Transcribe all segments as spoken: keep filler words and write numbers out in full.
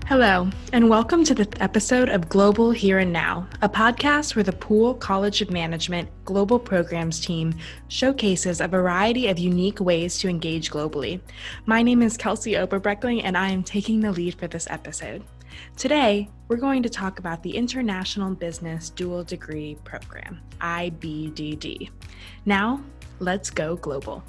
Hello, and welcome to this episode of Global Here and Now, a podcast where the Poole College of Management Global Programs team showcases a variety of unique ways to engage globally. My name is Kelsey Oberbreckling, and I am taking the lead for this episode. Today, we're going to talk about the International Business Dual Degree Program, I B D D. Now, let's go global.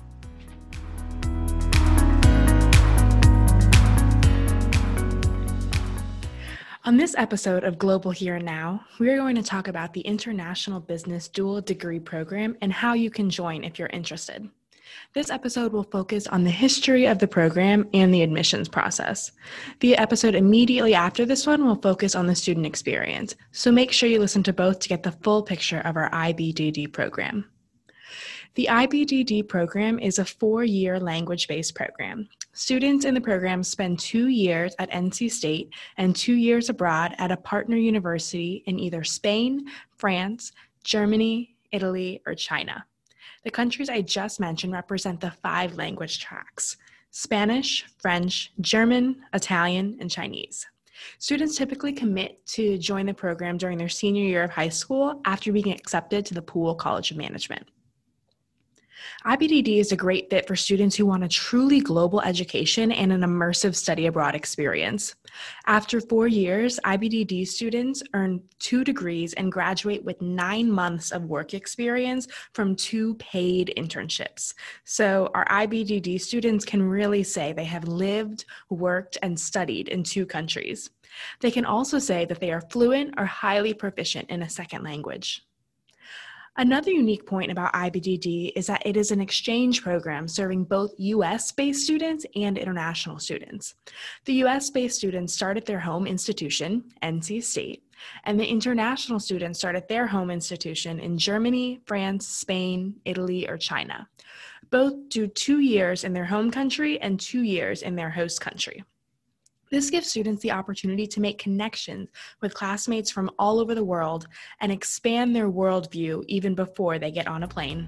On this episode of Global Here and Now, we are going to talk about the International Business Dual Degree Program and how you can join if you're interested. This episode will focus on the history of the program and the admissions process. The episode immediately after this one will focus on the student experience, so make sure you listen to both to get the full picture of our I B D D program. The I B D D program is a four-year language-based program. Students in the program spend two years at N C State and two years abroad at a partner university in either Spain, France, Germany, Italy, or China. The countries I just mentioned represent the five language tracks: Spanish, French, German, Italian, and Chinese. Students typically commit to join the program during their senior year of high school after being accepted to the Poole College of Management. I B D D is a great fit for students who want a truly global education and an immersive study abroad experience. After four years, I B D D students earn two degrees and graduate with nine months of work experience from two paid internships. So our I B D D students can really say they have lived, worked, and studied in two countries. They can also say that they are fluent or highly proficient in a second language. Another unique point about I B D D is that it is an exchange program serving both U S-based students and international students. The U S-based students start at their home institution, N C State, and the international students start at their home institution in Germany, France, Spain, Italy, or China. Both do two years in their home country and two years in their host country. This gives students the opportunity to make connections with classmates from all over the world and expand their worldview even before they get on a plane.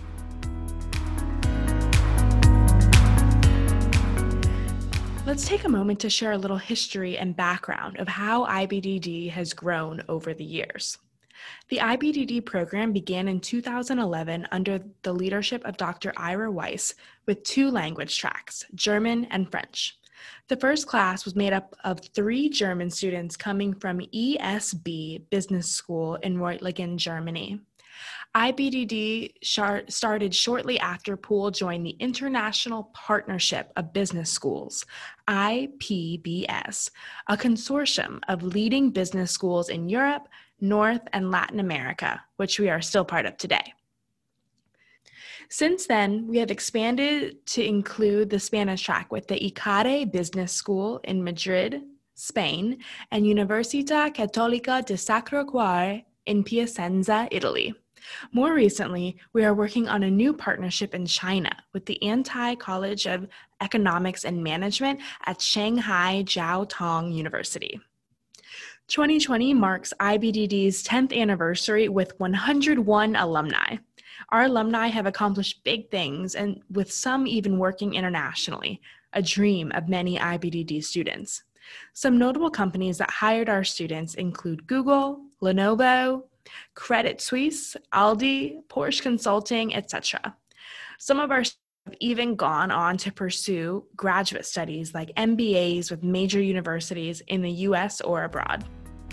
Let's take a moment to share a little history and background of how I B D D has grown over the years. The I B D D program began in two thousand eleven under the leadership of Doctor Ira Weiss with two language tracks, German and French. The first class was made up of three German students coming from E S B Business School in Reutlingen, Germany. I B D D started shortly after Poole joined the International Partnership of Business Schools, I P B S, a consortium of leading business schools in Europe, North, and Latin America, which we are still part of today. Since then, we have expanded to include the Spanish track with the ICADE Business School in Madrid, Spain, and Università Cattolica di Sacro Cuore in Piacenza, Italy. More recently, we are working on a new partnership in China with the Antai College of Economics and Management at Shanghai Jiao Tong University. twenty twenty marks I B D D's tenth anniversary with one hundred one alumni. Our alumni have accomplished big things, and with some even working internationally, a dream of many I B D D students. Some notable companies that hired our students include Google, Lenovo, Credit Suisse, Aldi, Porsche Consulting, et cetera. Some of our students have even gone on to pursue graduate studies like M B As with major universities in the U S or abroad.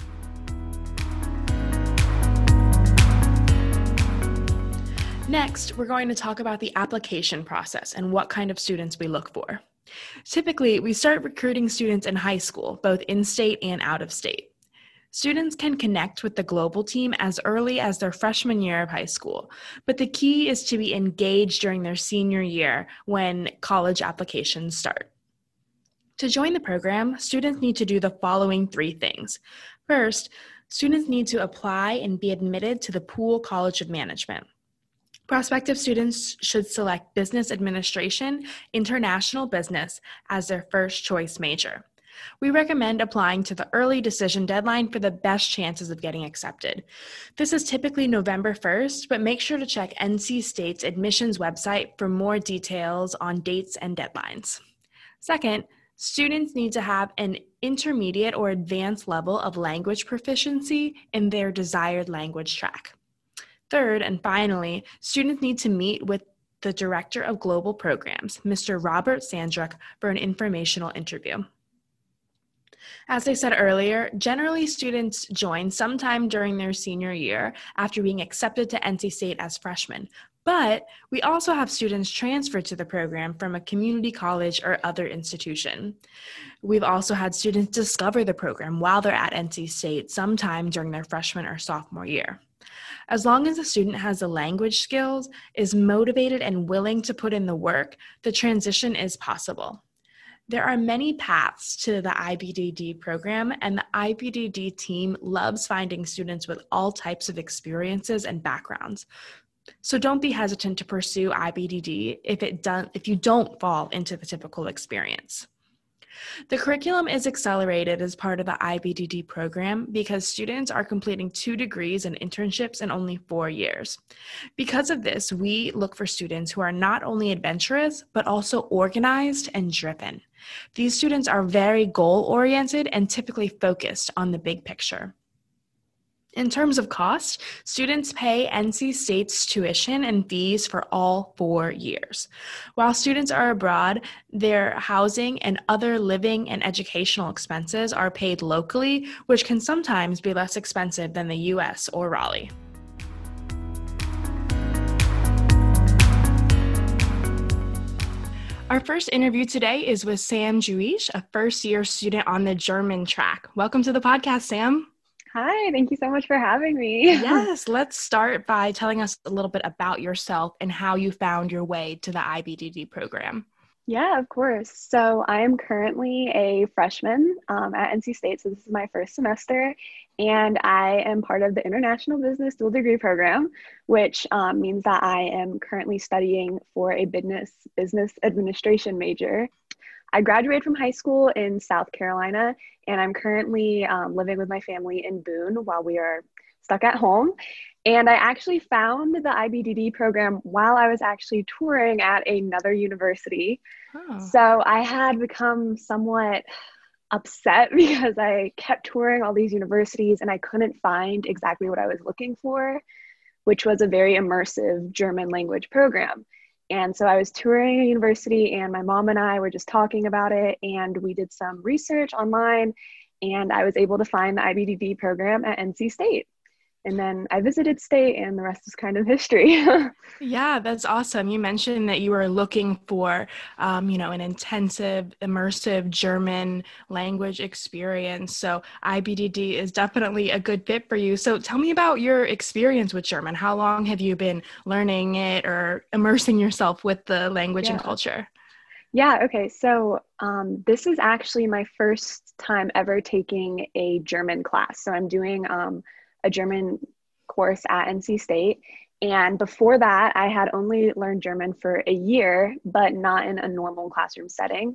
Next, we're going to talk about the application process and what kind of students we look for. Typically, we start recruiting students in high school, both in-state and out-of-state. Students can connect with the global team as early as their freshman year of high school, but the key is to be engaged during their senior year when college applications start. To join the program, students need to do the following three things. First, students need to apply and be admitted to the Poole College of Management. Prospective students should select Business Administration, International Business as their first choice major. We recommend applying to the early decision deadline for the best chances of getting accepted. This is typically November first, but make sure to check N C State's admissions website for more details on dates and deadlines. Second, Students need to have an intermediate or advanced level of language proficiency in their desired language track. Third, and finally, students need to meet with the Director of Global Programs, Mister Robert Sandruck, for an informational interview. As I said earlier, generally students join sometime during their senior year after being accepted to N C State as freshmen. But we also have students transfer to the program from a community college or other institution. We've also had students discover the program while they're at N C State sometime during their freshman or sophomore year. As long as the student has the language skills, is motivated and willing to put in the work, the transition is possible. There are many paths to the I B D D program, and the I B D D team loves finding students with all types of experiences and backgrounds. So don't be hesitant to pursue I B D D if it don't, if you don't fall into the typical experience. The curriculum is accelerated as part of the I B D D program because students are completing two degrees and internships in only four years. Because of this, we look for students who are not only adventurous, but also organized and driven. These students are very goal-oriented and typically focused on the big picture. In terms of cost, students pay N C State's tuition and fees for all four years. While students are abroad, their housing and other living and educational expenses are paid locally, which can sometimes be less expensive than the U S or Raleigh. Our first interview today is with Sam Jewish, a first-year student on the German track. Welcome to the podcast, Sam. Hi, thank you so much for having me. Yes, let's start by telling us a little bit about yourself and how you found your way to the I B D D program. Yeah, of course. So I am currently a freshman um, at N C State, so this is my first semester, and I am part of the International Business Dual Degree Program, which um, means that I am currently studying for a business business administration major. I graduated from high school in South Carolina, and I'm currently um, living with my family in Boone while we are stuck at home. And I actually found the I B D D program while I was actually touring at another university. Oh. So I had become somewhat upset because I kept touring all these universities and I couldn't find exactly what I was looking for, which was a very immersive German language program. And so I was touring a university and my mom and I were just talking about it, and we did some research online and I was able to find the I B D D program at N C State. And then I visited State and the rest is kind of history. Yeah, that's awesome. You mentioned that you were looking for, um, you know, an intensive, immersive German language experience. So I B D D is definitely a good fit for you. So tell me about your experience with German. How long have you been learning it or immersing yourself with the language yeah. and culture? Yeah, okay. So um, this is actually my first time ever taking a German class. So I'm doing um, a German course at N C State. And before that, I had only learned German for a year, but not in a normal classroom setting.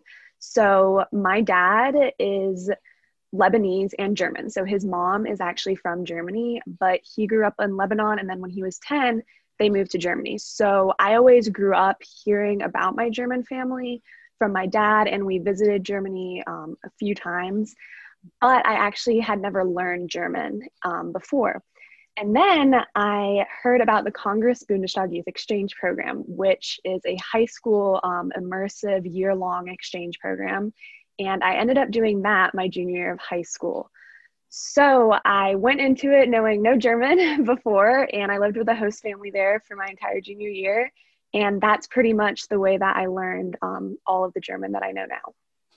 So my dad is Lebanese and German. So his mom is actually from Germany, but he grew up in Lebanon. And then when he was ten, they moved to Germany. So I always grew up hearing about my German family from my dad, and we visited Germany um, a few times. But I actually had never learned German um, before. And then I heard about the Congress Bundestag Youth Exchange Program, which is a high school um, immersive year-long exchange program. And I ended up doing that my junior year of high school. So I went into it knowing no German before, and I lived with a host family there for my entire junior year. And that's pretty much the way that I learned um, all of the German that I know now.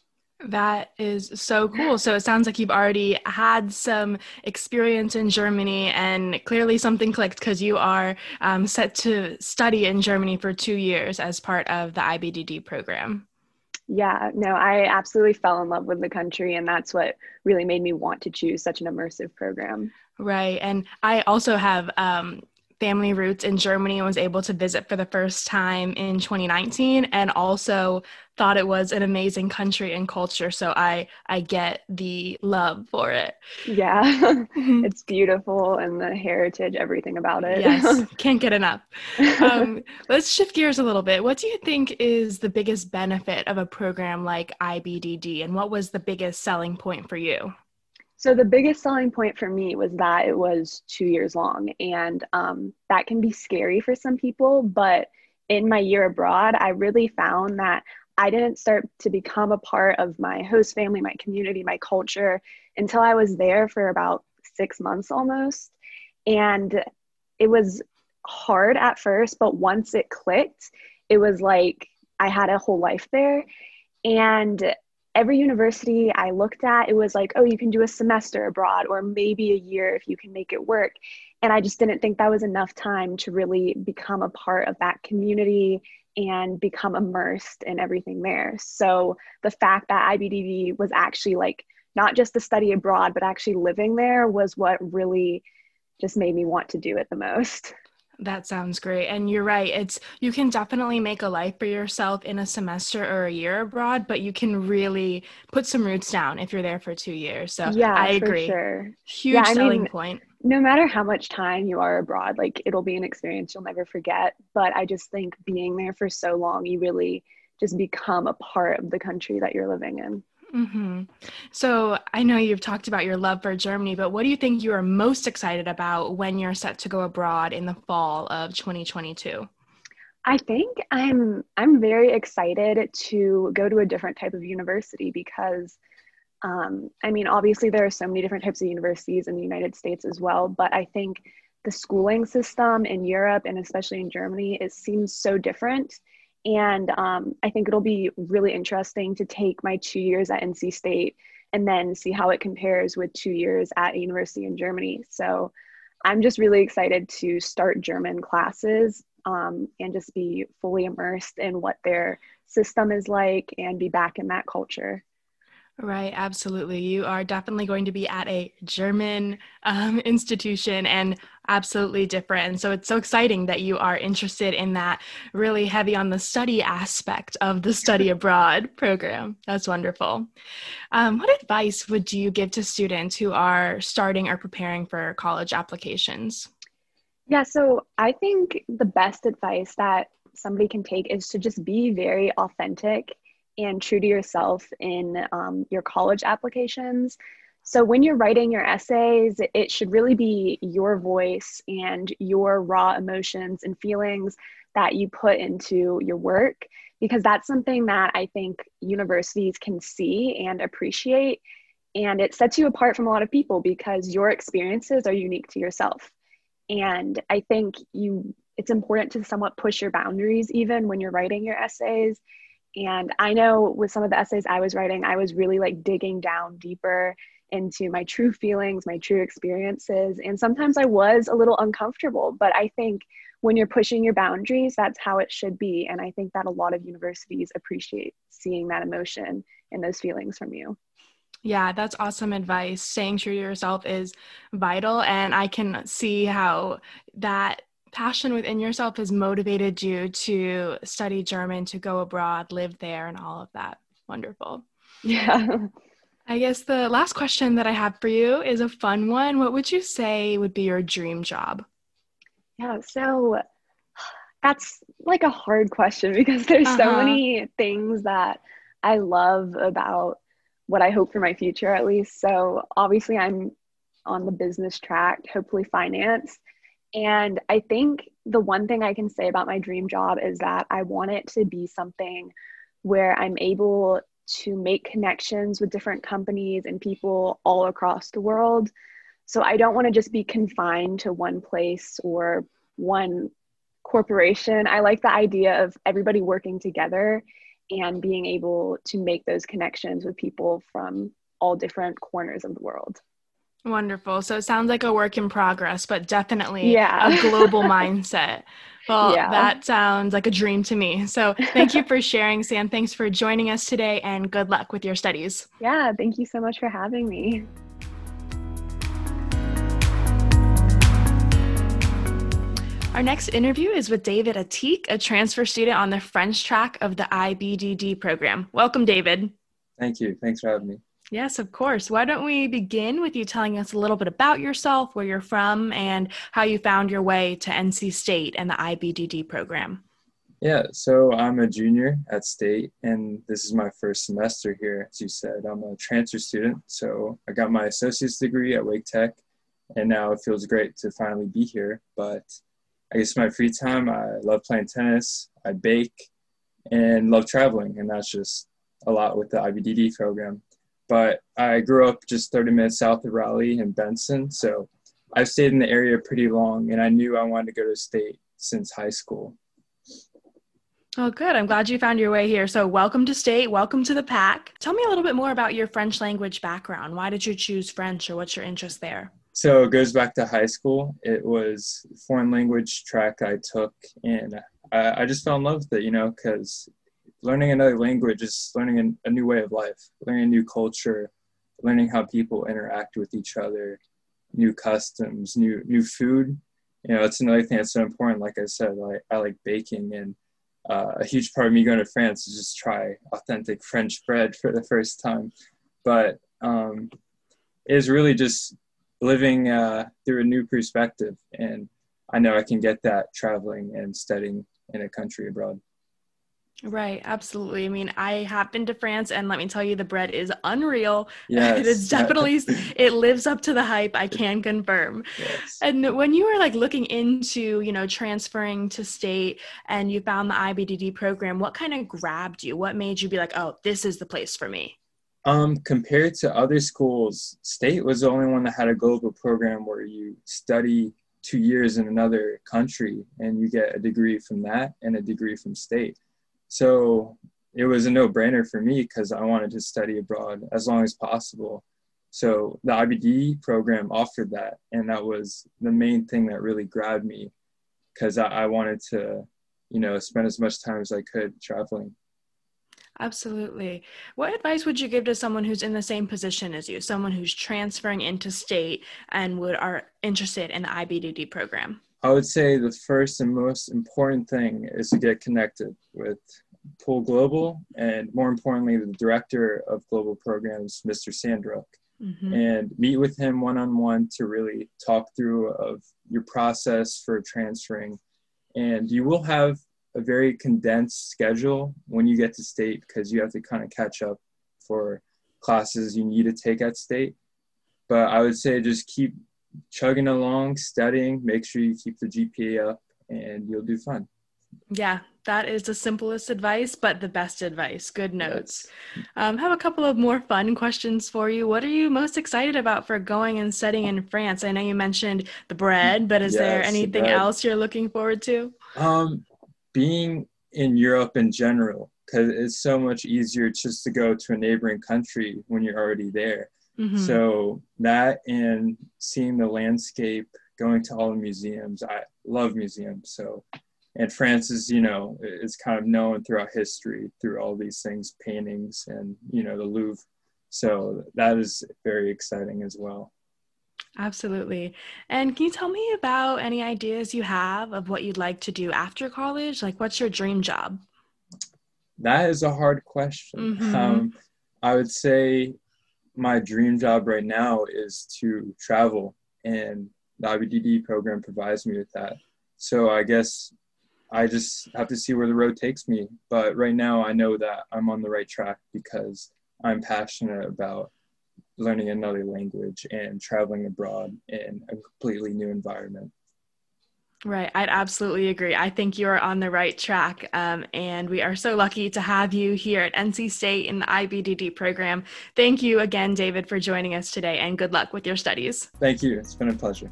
That is so cool. So it sounds like you've already had some experience in Germany, and clearly something clicked because you are um, set to study in Germany for two years as part of the I B D D program. Yeah, no, I absolutely fell in love with the country, and that's what really made me want to choose such an immersive program. Right. And I also have um, family roots in Germany and was able to visit for the first time in twenty nineteen, and also thought it was an amazing country and culture. So I, I get the love for it. Yeah, Mhm. it's beautiful, and the heritage, everything about it. Yes, can't get enough. Um, let's shift gears a little bit. What do you think is the biggest benefit of a program like I B D D, and what was the biggest selling point for you? So the biggest selling point for me was that it was two years long, and um, that can be scary for some people. But in my year abroad, I really found that I didn't start to become a part of my host family, my community, my culture until I was there for about six months almost. And it was hard at first, but once it clicked, it was like I had a whole life there. And every university I looked at, it was like, oh, you can do a semester abroad or maybe a year if you can make it work. And I just didn't think that was enough time to really become a part of that community and become immersed in everything there. So the fact that I B D D was actually like not just the study abroad, but actually living there was what really just made me want to do it the most. That sounds great. And you're right. It's, you can definitely make a life for yourself in a semester or a year abroad, but you can really put some roots down if you're there for two years. So Yeah, I for agree. sure. Huge Yeah, I selling mean, point. no matter how much time you are abroad, like it'll be an experience you'll never forget. But I just think being there for so long, you really just become a part of the country that you're living in. Mm-hmm. So I know you've talked about your love for Germany, but what do you think you are most excited about when you're set to go abroad in the fall of twenty twenty-two? I think I'm I'm very excited to go to a different type of university because um, I mean, obviously there are so many different types of universities in the United States as well, but I think the schooling system in Europe and especially in Germany, it seems so different. And um, I think it'll be really interesting to take my two years at N C State and then see how it compares with two years at a university in Germany. So I'm just really excited to start German classes um, and just be fully immersed in what their system is like and be back in that culture. Right, absolutely. You are definitely going to be at a German um, institution and absolutely different. And so it's so exciting that you are interested in that really heavy on the study aspect of the study abroad program. That's wonderful. Um, what advice would you give to students who are starting or preparing for college applications? Yeah, so I think the best advice that somebody can take is to just be very authentic and true to yourself in um, your college applications. So when you're writing your essays, it should really be your voice and your raw emotions and feelings that you put into your work, because that's something that I think universities can see and appreciate. And it sets you apart from a lot of people because your experiences are unique to yourself. And I think you it's important to somewhat push your boundaries even when you're writing your essays. And I know with some of the essays I was writing, I was really like digging down deeper into my true feelings, my true experiences. And sometimes I was a little uncomfortable, but I think when you're pushing your boundaries, that's how it should be. And I think that a lot of universities appreciate seeing that emotion and those feelings from you. Yeah, that's awesome advice. Staying true to yourself is vital. And I can see how that passion within yourself has motivated you to study German, to go abroad, live there, and all of that. Wonderful. Yeah. I guess the last question that I have for you is a fun one. What would you say would be your dream job? Yeah, so that's like a hard question because there's Uh-huh. so many things that I love about what I hope for my future, at least. So obviously I'm on the business track, hopefully finance. And I think the one thing I can say about my dream job is that I want it to be something where I'm able to make connections with different companies and people all across the world. So I don't want to just be confined to one place or one corporation. I like the idea of everybody working together and being able to make those connections with people from all different corners of the world. Wonderful. So it sounds like a work in progress, but definitely Yeah. a global mindset. Well, Yeah. that sounds like a dream to me. So thank you for sharing, Sam. Thanks for joining us today, and good luck with your studies. Yeah. Thank you so much for having me. Our next interview is with David Atik, a transfer student on the French track of the I B D D program. Welcome, David. Thank you. Thanks for having me. Yes, of course. Why don't we begin with you telling us a little bit about yourself, where you're from, and how you found your way to N C State and the I B D D program? Yeah, so I'm a junior at State, and this is my first semester here. As you said, I'm a transfer student, so I got my associate's degree at Wake Tech, and now it feels great to finally be here. But I guess my free time, I love playing tennis, I bake, and love traveling, and that's just a lot with the I B D D program. But I grew up just thirty minutes south of Raleigh in Benson, so I've stayed in the area pretty long, and I knew I wanted to go to State since high school. Oh, good. I'm glad you found your way here. So welcome to State. Welcome to the pack. Tell me a little bit more about your French language background. Why did you choose French, or what's your interest there? So it goes back to high school. It was a foreign language track I took, and I, I just fell in love with it, you know, because learning another language is learning a, a new way of life, learning a new culture, learning how people interact with each other, new customs, new new food. You know, it's another thing that's so important. Like I said, like, I like baking, and uh, a huge part of me going to France is just try authentic French bread for the first time. But um, it is really just living uh, through a new perspective, and I know I can get that traveling and studying in a country abroad. Right, absolutely. I mean, I have been to France, and let me tell you, the bread is unreal. Yes. It is definitely, it lives up to the hype, I can confirm. Yes. And when you were like looking into, you know, transferring to State and you found the I B D D program, what kind of grabbed you? What made you be like, oh, this is the place for me? Um, compared to other schools, State was the only one that had a global program where you study two years in another country and you get a degree from that and a degree from State. So it was a no-brainer for me because I wanted to study abroad as long as possible. So the I B D D program offered that, and that was the main thing that really grabbed me because I, I wanted to, you know, spend as much time as I could traveling. Absolutely. What advice would you give to someone who's in the same position as you, someone who's transferring into State and would are interested in the I B D D program? I would say the first and most important thing is to get connected with Pool Global, and more importantly, the director of global programs, Mister Sandrook, mm-hmm. and meet with him one-on-one to really talk through of your process for transferring. And you will have a very condensed schedule when you get to State because you have to kind of catch up for classes you need to take at State. But I would say just keep chugging along, studying, make sure you keep the G P A up, and you'll do fine. Yeah, that is the simplest advice, but the best advice. Good notes. Yes. Um, have a couple of more fun questions for you. What are you most excited about for going and studying in France? I know you mentioned the bread, but is yes, there anything else you're looking forward to? Um, being in Europe in general, because it's so much easier just to go to a neighboring country when you're already there. Mm-hmm. So that and seeing the landscape, going to all the museums. I love museums. So, and France is, you know, is kind of known throughout history through all these things, paintings and, you know, the Louvre. So that is very exciting as well. Absolutely. And can you tell me about any ideas you have of what you'd like to do after college? Like, what's your dream job? That is a hard question. Mm-hmm. Um, I would say my dream job right now is to travel, and the I B D D program provides me with that. So I guess I just have to see where the road takes me. But right now I know that I'm on the right track because I'm passionate about learning another language and traveling abroad in a completely new environment. Right. I'd absolutely agree. I think you're on the right track. Um, and we are so lucky to have you here at N C State in the I B D D program. Thank you again, David, for joining us today, and good luck with your studies. Thank you. It's been a pleasure.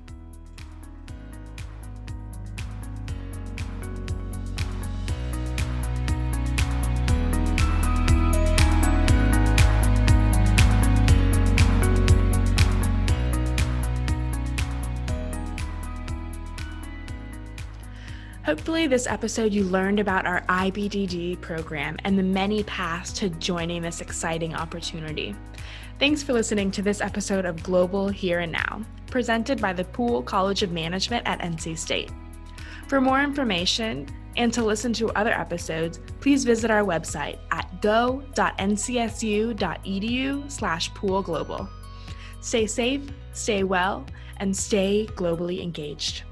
Hopefully this episode you learned about our I B D D program and the many paths to joining this exciting opportunity. Thanks for listening to this episode of Global Here and Now, presented by the Poole College of Management at N C State. For more information and to listen to other episodes, please visit our website at go dot n c s u dot e d u slash pool global. Stay safe, stay well, and stay globally engaged.